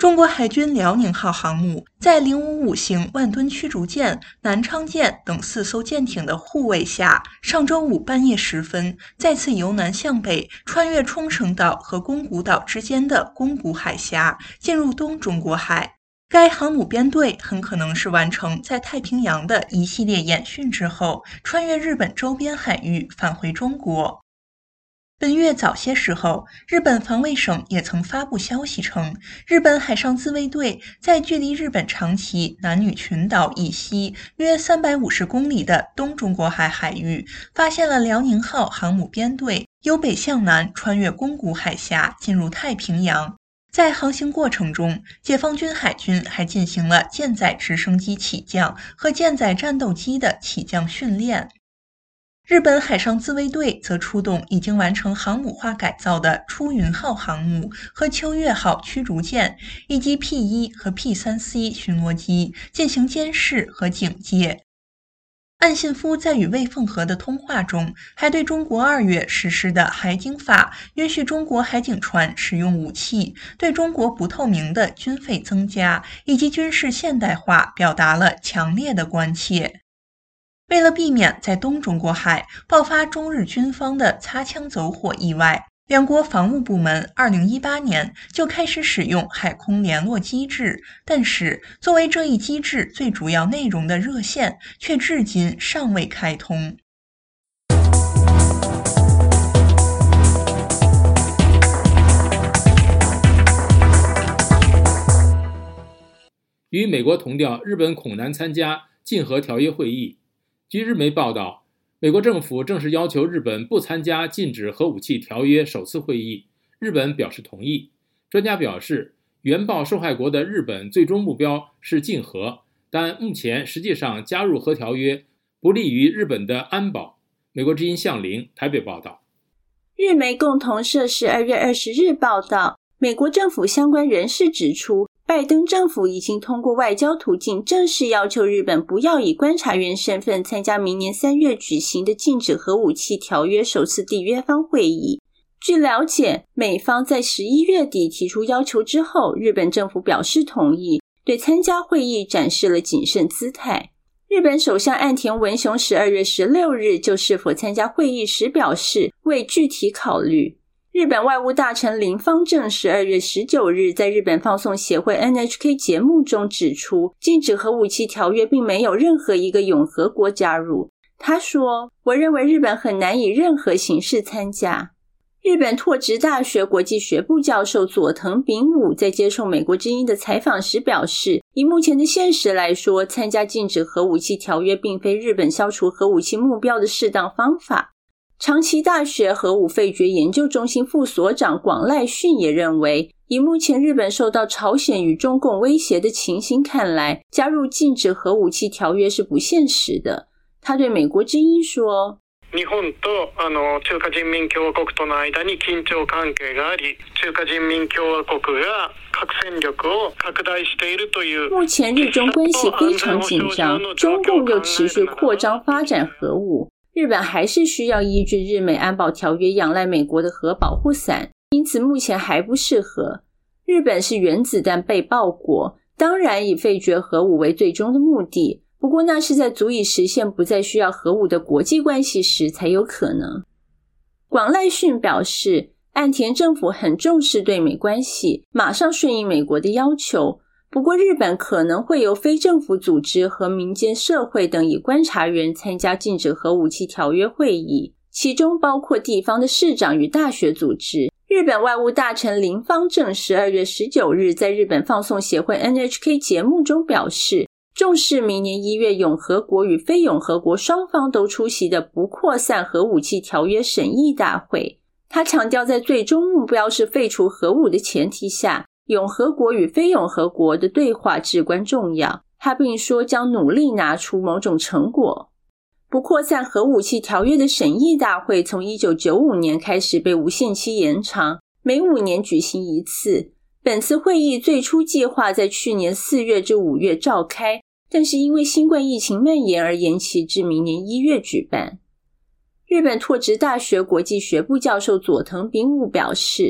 中国海军辽宁号航母在零五五型万吨驱逐舰、南昌舰等四艘舰艇的护卫下，上周五半夜时分，再次由南向北穿越冲绳岛和宫古岛之间的宫古海峡，进入东中国海。该航母编队很可能是完成在太平洋的一系列演训之后，穿越日本周边海域返回中国。本月早些时候，日本防卫省也曾发布消息称，日本海上自卫队在距离日本长崎男女群岛以西约三百五十公里的东中国海海域，发现了辽宁号航母编队由北向南穿越宫古海峡进入太平洋。在航行过程中，解放军海军还进行了舰载直升机起降和舰载战斗机的起降训练。日本海上自卫队则出动已经完成航母化改造的出云号航母和秋月号驱逐舰，以及 P 一 和 P 三 C 巡逻机进行监视和警戒。岸信夫在与魏凤和的通话中，还对中国二月实施的海警法允许中国海警船使用武器，对中国不透明的军费增加以及军事现代化表达了强烈的关切。为了避免在东中国海爆发中日军方的擦枪走火意外，两国防务部门二零一八年就开始使用海空联络机制，但是作为这一机制最主要内容的热线却至今尚未开通。 与美国同调，日本恐难参加禁核条约会议。据日媒报道，美国政府正式要求日本不参加禁止核武器条约首次会议，日本表示同意。专家表示，原爆受害国的日本最终目标是禁核，但目前实际上加入核条约不利于日本的安保。美国之音向凌台北报道。 日媒共同社十二月二十日报道，美国政府相关人士指出，拜登政府已经通过外交途径正式要求日本不要以观察员身份参加明年三月举行的禁止核武器条约首次缔约方会议。据了解，美方在十一月底提出要求之后，日本政府表示同意，对参加会议展示了谨慎姿态。日本首相岸田文雄十二月十六日就是否参加会议时表示未具体考虑。日本外务大臣林芳正十二月十九日在日本放送协会 N H K 节目中指出，禁止核武器条约并没有任何一个永和国加入。他说，我认为日本很难以任何形式参加。日本拓殖大学国际学部教授佐藤炳武在接受美国之音的采访时表示，以目前的现实来说，参加禁止核武器条约并非日本消除核武器目标的适当方法。长崎大学核武废绝研究中心副所长广濑训也认为，以目前日本受到朝鲜与中共威胁的情形看来，加入禁止核武器条约是不现实的。他对美国之音说， 日本とあの中華人民共和国との間に緊張関係があり、中華人民共和国が核戦力を拡大しているという。 目前日中关系非常紧张，中共又持续扩张发展核武。日本还是需要依据日美安保条约仰赖美国的核保护伞，因此目前还不适合。日本是原子弹被爆国，当然以废绝核武为最终的目的，不过那是在足以实现不再需要核武的国际关系时才有可能。广濑训表示，岸田政府很重视对美关系，马上顺应美国的要求。不过日本可能会由非政府组织和民间社会等以观察员参加禁止核武器条约会议，其中包括地方的市长与大学组织。日本外务大臣林芳正十二月十九日在日本放送协会 N H K 节目中表示，重视明年一月永和国与非永和国双方都出席的不扩散核武器条约审议大会。他强调，在最终目标是废除核武的前提下，永和国与非永和国的对话至关重要。他并说将努力拿出某种成果。不扩散核武器条约的审议大会从一九九五年开始被无限期延长，每五年举行一次。本次会议最初计划在去年四月至五月召开，但是因为新冠疫情蔓延而延期至明年一月举办。日本拓殖大学国际学部教授佐藤炳武表示，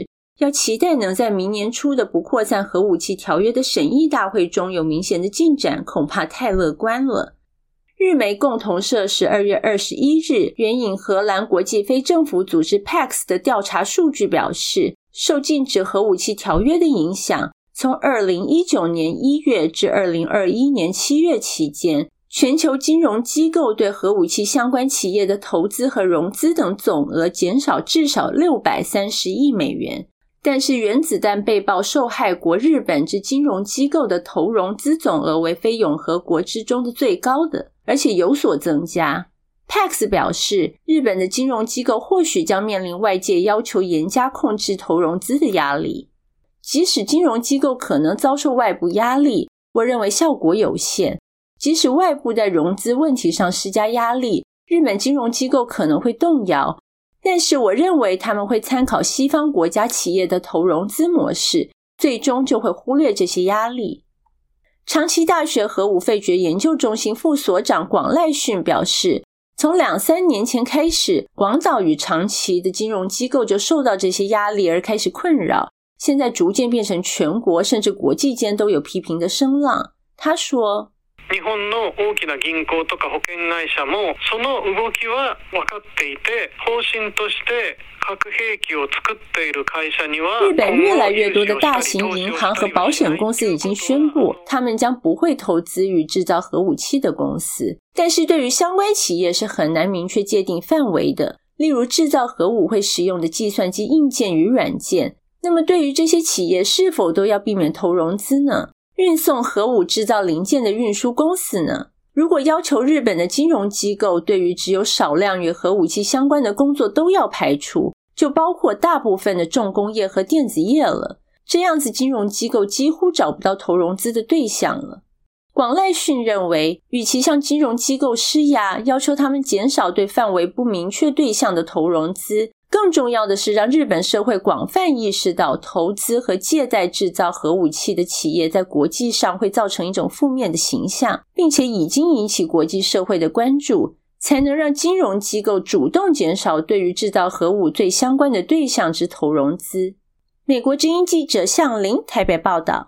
要期待能在明年初的不扩散核武器条约的审议大会中有明显的进展，恐怕太乐观了。日美共同社十二月二十一日援引荷兰国际非政府组织 P A X 的调查数据表示，受禁止核武器条约的影响，从二零一九年一月至二零二一年七月期间，全球金融机构对核武器相关企业的投资和融资等总额减少至少六百三十亿美元。但是原子弹被曝受害国日本之金融机构的投融资总额为非永和国之中的最高的，而且有所增加。P A X 表示，日本的金融机构或许将面临外界要求严加控制投融资的压力。即使金融机构可能遭受外部压力，我认为效果有限。即使外部在融资问题上施加压力，日本金融机构可能会动摇，但是我认为他们会参考西方国家企业的投融资模式，最终就会忽略这些压力。长崎大学核武废绝研究中心副所长广濑训表示，从两三年前开始，广岛与长崎的金融机构就受到这些压力而开始困扰，现在逐渐变成全国甚至国际间都有批评的声浪。他说， 日本の大きな銀行とか保険会社もその動きは分かっていて、方針として核兵器を作っている会社には日本越来越多的大型银行和保险公司已经宣布，他们将不会投资于制造核武器的公司，但是对于相关企业是很难明确界定范围的，例如制造核武会使用的计算机硬件与软件。那么对于这些企业是否都要避免投融资呢？运送核武制造零件的运输公司呢？如果要求日本的金融机构对于只有少量与核武器相关的工作都要排除，就包括大部分的重工业和电子业了，这样子金融机构几乎找不到投融资的对象了。广濑训认为，与其向金融机构施压，要求他们减少对范围不明确对象的投融资，更重要的是让日本社会广泛意识到投资和借贷制造核武器的企业在国际上会造成一种负面的形象，并且已经引起国际社会的关注，才能让金融机构主动减少对于制造核武最相关的对象之投融资。美国之音记者向林台北报道。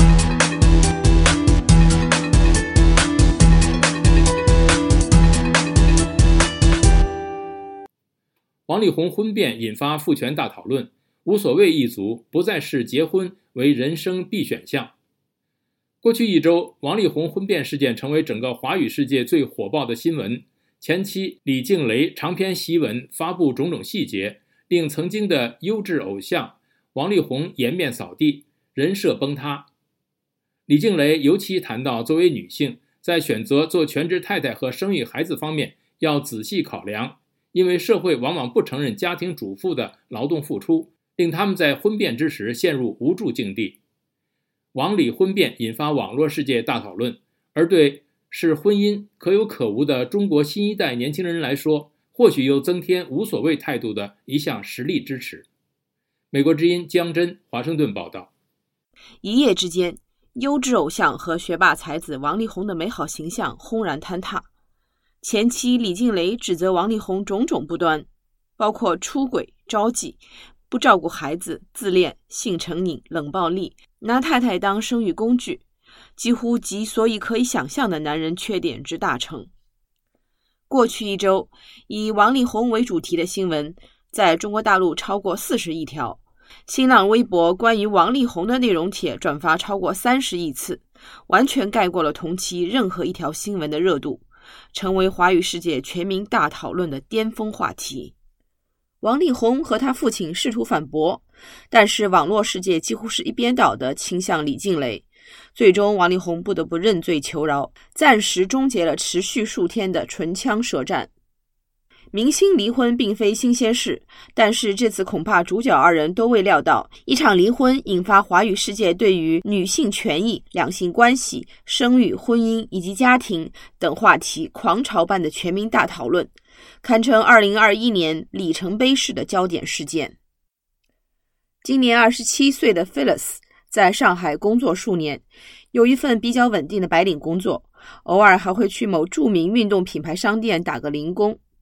王力宏婚变引发父权大讨论，无所谓一族不再视结婚为人生必选项。过去一周，王力宏婚变事件成为整个华语世界最火爆的新闻。前妻李静蕾长篇檄文发布种种细节，令曾经的优质偶像王力宏颜面扫地，人设崩塌。李静蕾尤其谈到，作为女性，在选择做全职太太和生育孩子方面要仔细考量，因为社会往往不承认家庭主妇的劳动付出，令他们在婚变之时陷入无助境地。王李婚变引发网络世界大讨论，而对视婚姻可有可无的中国新一代年轻人来说，或许又增添无所谓态度的一项实力支持。美国之音江真华盛顿报道。 一夜之间，优质偶像和学霸才子王力宏的美好形象轰然坍塌。前妻李静蕾指责王力宏种种不端，包括出轨、招妓、不照顾孩子、自恋、性成瘾、冷暴力，拿太太当生育工具，几乎集所有可以想象的男人缺点之大成。过去一周，以王力宏为主题的新闻在中国大陆超过四十亿条，新浪微博关于王力宏的内容帖转发超过三十亿次，完全盖过了同期任何一条新闻的热度，成为华语世界全民大讨论的巅峰话题。王力宏和他父亲试图反驳，但是网络世界几乎是一边倒的倾向李静蕾，最终王力宏不得不认罪求饶，暂时终结了持续数天的唇枪舌战。明星离婚并非新鲜事，但是这次恐怕主角二人都未料到，一场离婚引发华语世界对于女性权益、两性关系、生育、婚姻以及家庭等话题狂潮般的全民大讨论，堪称二零二一年里程碑式的焦点事件。今年二十七岁的 Phyllis 在上海工作数年，有一份比较稳定的白领工作，偶尔还会去某著名运动品牌商店打个零工。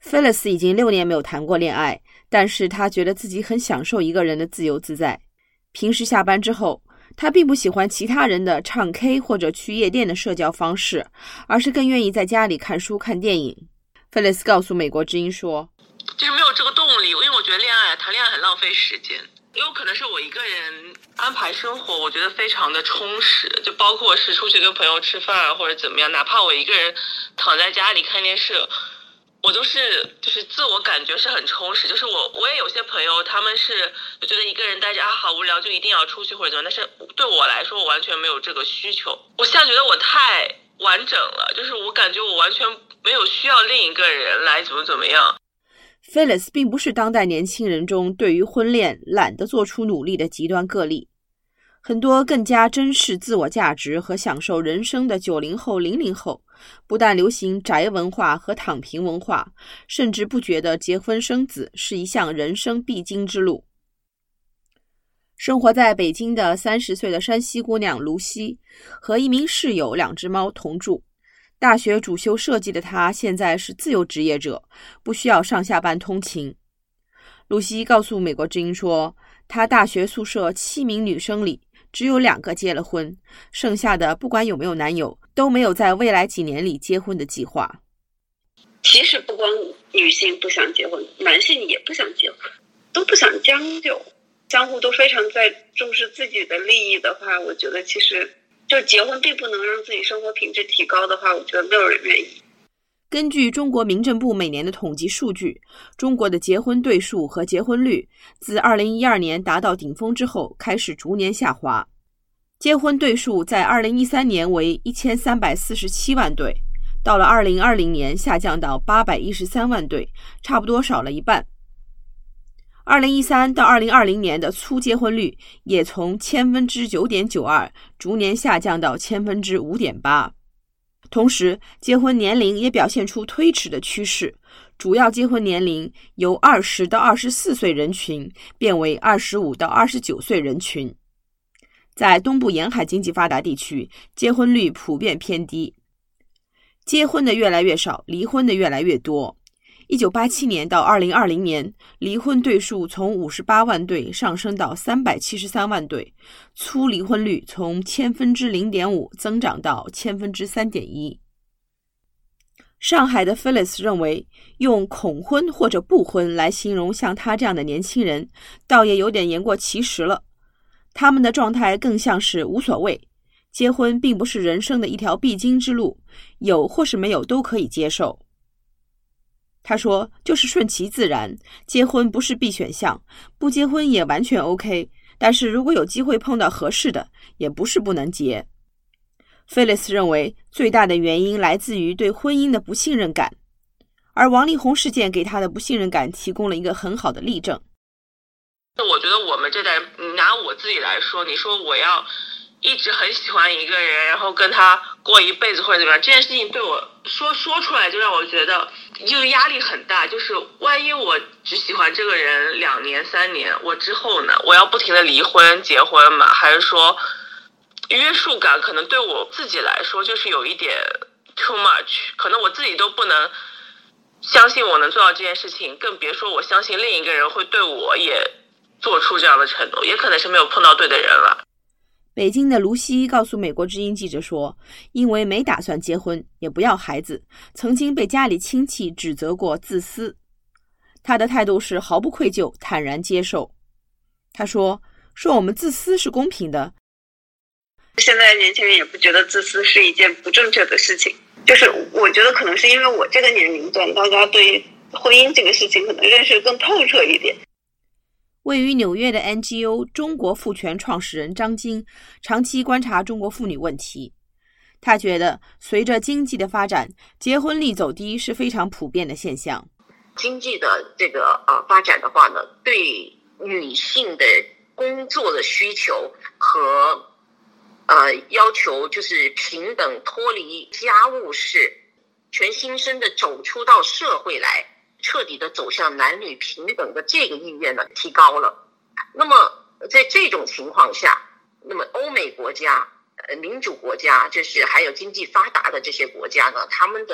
菲利斯已经六年没有谈过恋爱，但是他觉得自己很享受一个人的自由自在。平时下班之后，他并不喜欢其他人的唱 K 或者去夜店的社交方式，而是更愿意在家里看书看电影。菲利斯告诉美国之音说， 就是没有这个动力，因为我觉得恋爱谈恋爱很浪费时间，也有可能是我一个人安排生活，我觉得非常的充实，就包括是出去跟朋友吃饭或者怎么样，哪怕我一个人躺在家里看电视，我都是就是自我感觉是很充实。就是我我也有些朋友，他们是就觉得一个人待着啊好无聊，就一定要出去或者怎么样，但是对我来说我完全没有这个需求。我现在觉得我太完整了，就是我感觉我完全没有需要另一个人来怎么怎么样。 菲利斯并不是当代年轻人中对于婚恋懒得做出努力的极端个例。很多更加珍视自我价值和享受人生的九零后、零零后，不但流行宅文化和躺平文化，甚至不觉得结婚生子是一项人生必经之路。生活在北京的三十岁的山西姑娘卢西，和一名室友两只猫同住。大学主修设计的她现在是自由职业者，不需要上下班通勤。露西告诉美国之音说，她大学宿舍七名女生里只有两个结了婚，剩下的不管有没有男友，都没有在未来几年里结婚的计划。 其实不光女性不想结婚，男性也不想结婚，都不想将就，相互都非常在重视自己的利益的话，我觉得其实就结婚并不能让自己生活品质提高的话，我觉得没有人愿意。 根据中国民政部每年的统计数据，中国的结婚对数和结婚率自二零一二年达到顶峰之后开始逐年下滑。结婚对数在二零一三年为一千三百四十七万对，到了二零二零年下降到八百一十三万对，差不多少了一半。二零一三到二零二零年的粗结婚率也从千分之九点九二逐年下降到千分之五点八。同时，结婚年龄也表现出推迟的趋势，主要结婚年龄由二十到二十四岁人群变为二十五到二十九岁人群。在东部沿海经济发达地区，结婚率普遍偏低，结婚的越来越少，离婚的越来越多。一九八七年到二零二零年，离婚对数从五十八万对上升到三百七十三万对，粗离婚率从千分之零点五增长到千分之三点一。上海的 Phyllis 认为，用恐婚或者不婚来形容像他这样的年轻人，倒也有点言过其实了。他们的状态更像是无所谓，结婚并不是人生的一条必经之路，有或是没有都可以接受。他说，就是顺其自然，结婚不是必选项，不结婚也完全 OK， 但是如果有机会碰到合适的，也不是不能结。菲利斯认为，最大的原因来自于对婚姻的不信任感，而王力宏事件给他的不信任感提供了一个很好的例证。 我觉得我们这代人，拿我自己来说，你说我要一直很喜欢一个人，然后跟他过一辈子或者怎么样，这件事情对我说说出来就让我觉得就压力很大。就是万一我只喜欢这个人两年三年，我之后呢，我要不停的离婚结婚嘛？还是说约束感可能对我自己来说就是有一点 too much， 可能我自己都不能相信我能做到这件事情，更别说我相信另一个人会对我也做出这样的承诺，也可能是没有碰到对的人了。 北京的卢西告诉美国之音记者说，因为没打算结婚，也不要孩子，曾经被家里亲戚指责过自私。他的态度是毫不愧疚，坦然接受。他说，说我们自私是公平的。 现在年轻人也不觉得自私是一件不正确的事情，就是我觉得可能是因为我这个年龄段，大家对婚姻这个事情可能认识更透彻一点。 位于纽约的 N G O 中国妇权创始人张晶长期观察中国妇女问题，他觉得随着经济的发展，结婚率走低是非常普遍的现象。 经济的这个呃发展的话呢，对女性的工作的需求和呃要求就是平等脱离家务事，全新生的走出到社会来，彻底的走向男女平等的这个意愿呢提高了。那么在这种情况下，那么欧美国家、呃民主国家，就是还有经济发达的这些国家呢，他们的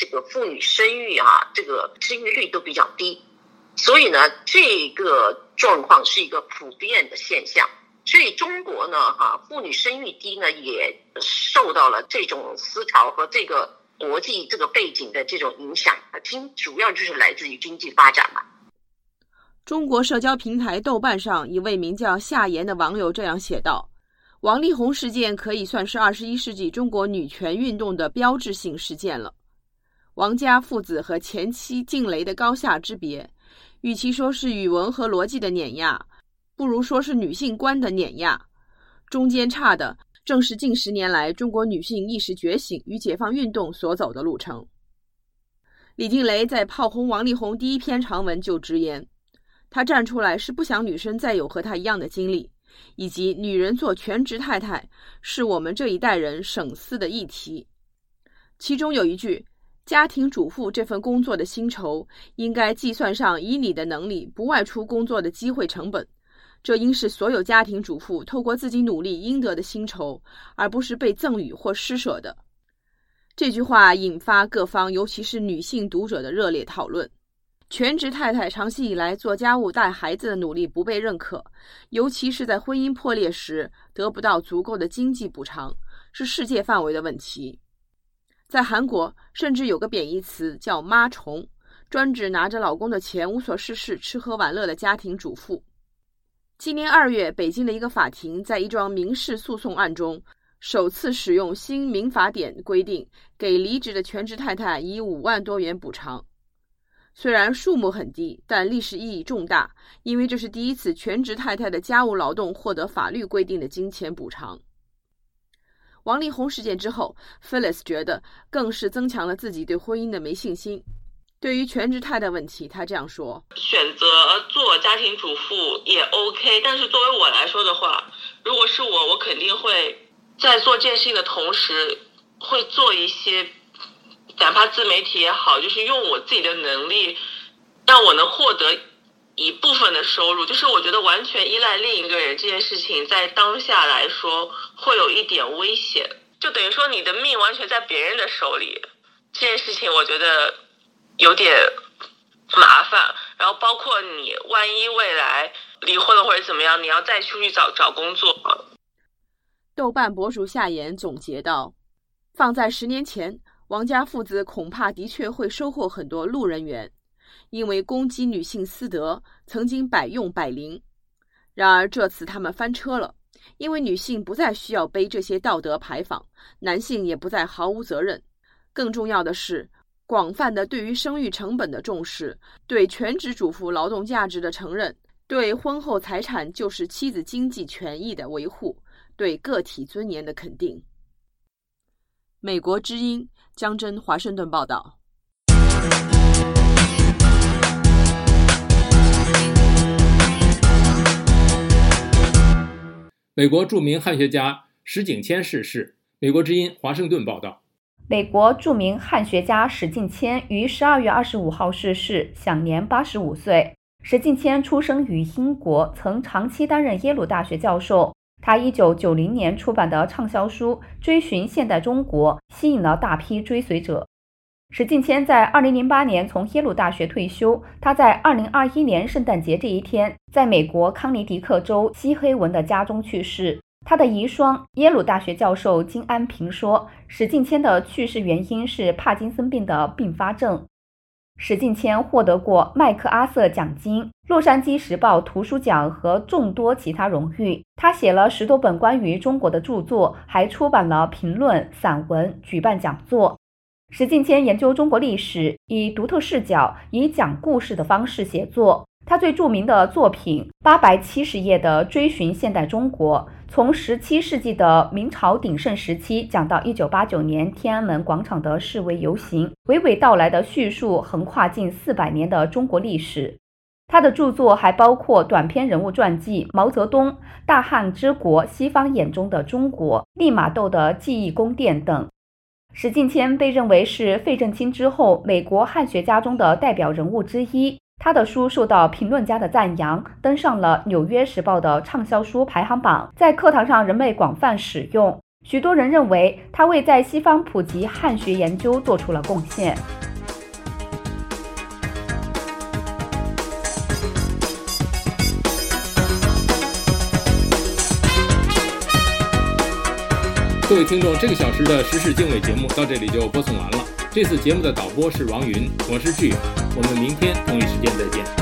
这个妇女生育啊，这个生育率都比较低，所以呢，这个状况是一个普遍的现象。所以中国呢，哈，妇女生育低呢，也受到了这种思潮和这个国际这个背景的这种影响，经主要就是来自于经济发展嘛。 中国社交平台豆瓣上一位名叫夏言的网友这样写道：王力宏事件可以算是二十一世纪中国女权运动的标志性事件了。王家父子和前妻静蕾的高下之别，与其说是语文和逻辑的碾压，不如说是女性观的碾压。中间差的正是近十年来中国女性意识觉醒与解放运动所走的路程。李静蕾在炮轰王力宏第一篇长文就直言，她站出来是不想女生再有和她一样的经历，以及女人做全职太太是我们这一代人省思的议题。其中有一句，家庭主妇这份工作的薪酬应该计算上以你的能力不外出工作的机会成本，这应是所有家庭主妇透过自己努力应得的薪酬，而不是被赠予或施舍的。这句话引发各方尤其是女性读者的热烈讨论。全职太太长期以来做家务带孩子的努力不被认可，尤其是在婚姻破裂时得不到足够的经济补偿，是世界范围的问题。在韩国甚至有个贬义词叫妈虫，专指拿着老公的钱无所事事吃喝玩乐的家庭主妇。今年二月，北京的一个法庭在一桩民事诉讼案中首次使用新民法典规定，给离职的全职太太以五万多元补偿。虽然数目很低，但历史意义重大，因为这是第一次全职太太的家务劳动获得法律规定的金钱补偿。王力宏事件之后， Phyllis 觉得更是增强了自己对婚姻的没信心。对于全职太太问题，她这样说： 选择做家庭主妇也 OK， 但是作为我来说的话，如果是我，我肯定会在做这件事情的同时，会做一些哪怕自媒体也好，就是用我自己的能力让我能获得一部分的收入。就是我觉得完全依赖另一个人这件事情在当下来说会有一点危险，就等于说你的命完全在别人的手里，这件事情我觉得有点麻烦。然后包括你万一未来离婚了或者怎么样，你要再出去找找工作。 豆瓣博主夏言总结道，放在十年前，王家父子恐怕的确会收获很多路人缘，因为攻击女性私德曾经百用百灵。然而这次他们翻车了，因为女性不再需要背这些道德牌坊，男性也不再毫无责任。更重要的是，广泛的对于生育成本的重视，对全职主妇劳动价值的承认，对婚后财产就是妻子经济权益的维护，对个体尊严的肯定。美国之音江真华盛顿报道。 美国著名汉学家石景谦逝世。美国之音华盛顿报道。 美国著名汉学家石景谦于十二月二十五号逝世，享年八十五岁。石景谦出生于英国，曾长期担任耶鲁大学教授。他一九九零年出版的畅销书《追寻现代中国》吸引了大批追随者。石景谦在二零零八年从耶鲁大学退休，他在二零二一年圣诞节这一天，在美国康尼狄克州西黑文的家中去世。他的遗孀耶鲁大学教授金安平说，石景谦的去世原因是帕金森病的并发症。石景谦获得过麦克阿瑟奖金、洛杉矶时报图书奖和众多其他荣誉。他写了十多本关于中国的著作，还出版了评论、散文，举办讲座。石景谦研究中国历史，以独特视角，以讲故事的方式写作。他最著名的作品八百七十页的《追寻现代中国》，从十七世纪的明朝鼎盛时期讲到一九八九年天安门广场的示威游行，娓娓道来的叙述横跨近四百年的中国历史。他的著作还包括短篇人物传记《毛泽东》、大汉之国西方眼中的中国、利玛窦的记忆宫殿等。石景谦被认为是费正清之后美国汉学家中的代表人物之一，他的书受到评论家的赞扬，登上了《纽约时报》的畅销书排行榜，在课堂上仍被广泛使用。 许多人认为他为在西方普及汉学研究做出了贡献。 各位听众，这个小时的时事经纬节目到这里就播送完了。这次节目的导播是王云，我是志远，我们明天同一时间再见。